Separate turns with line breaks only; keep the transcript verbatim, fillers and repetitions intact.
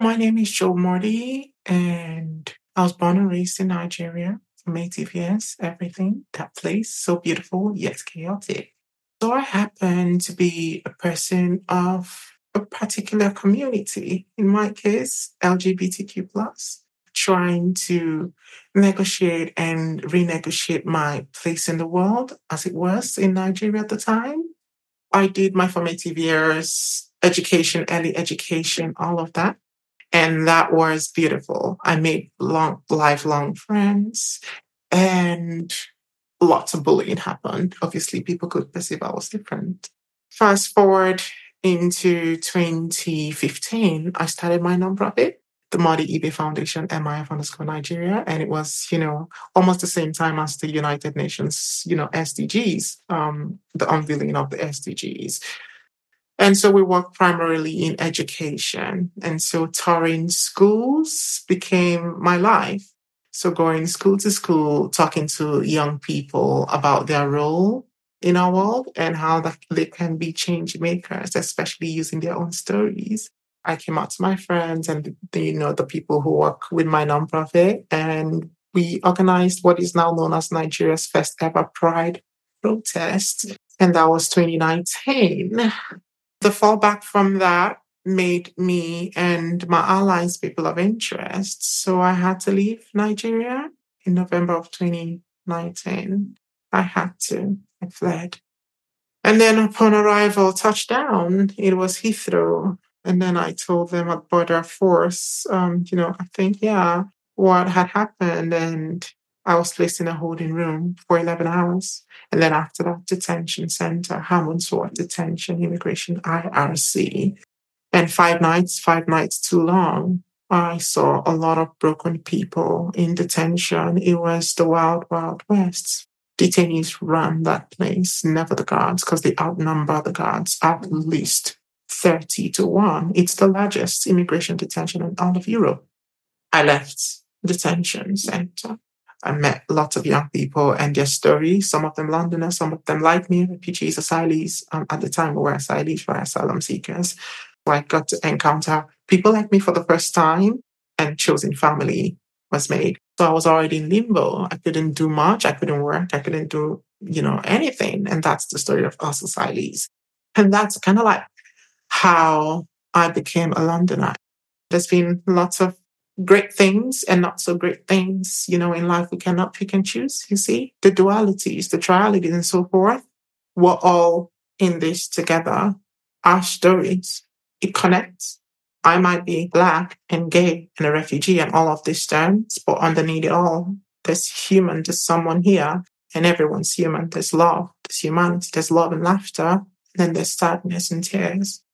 My name is Joe Morty, and I was born and raised in Nigeria. From native, yes, everything. That place, so beautiful, yet chaotic. So I happen to be a person of a particular community, in my case, L G B T Q plus, trying to negotiate and renegotiate my place in the world as it was in Nigeria at the time. I did my formative years, education, early education, all of that. And that was beautiful. I made long, lifelong friends and lots of bullying happened. Obviously, people could perceive I was different. Fast forward into twenty fifteen, I started my nonprofit, the Modi Ibe Foundation, M I F underscore Nigeria. And it was, you know, almost the same time as the United Nations, you know, S D Gs, um, the unveiling of the S D Gs. And so we work primarily in education. And so touring schools became my life. So going school to school, talking to young people about their role in our world and how that they can be change makers, especially using their own stories. I came out to my friends and the, you know the people who work with my nonprofit, and we organized what is now known as Nigeria's first ever Pride protest, and that was twenty nineteen. The fallback from that made me and my allies people of interest. So I had to leave Nigeria in November of twenty nineteen. I had to. I fled. And then upon arrival, touchdown, it was Heathrow. And then I told them at Border Force, um, you know, I think, yeah, what had happened. And I was placed in a holding room for eleven hours. And then after that, detention center, Hammond Sword Detention, Immigration, I R C. And five nights, five nights too long. I saw a lot of broken people in detention. It was the wild, wild west. Detainees run that place, never the guards, because they outnumber the guards at least thirty to one. It's the largest immigration detention in all of Europe. I left detention center. I met lots of young people and their stories, some of them Londoners, some of them like me, refugees, asylees. Um, at the time, we were asylees for asylum seekers. So I got to encounter people like me for the first time, and chosen family was made. So I was already in limbo. I couldn't do much. I couldn't work. I couldn't do, you know, anything. And that's the story of us asylees. And that's kind of like how I became a Londoner. There's been lots of great things and not so great things. You know, in life, we cannot pick and choose, you see? The dualities, the trialities, and so forth. We're all in this together. Our stories, it connects. I might be Black and gay and a refugee and all of these terms, but underneath it all, there's human, there's someone here, and everyone's human. There's love, there's humanity, there's love and laughter, and then there's sadness and tears.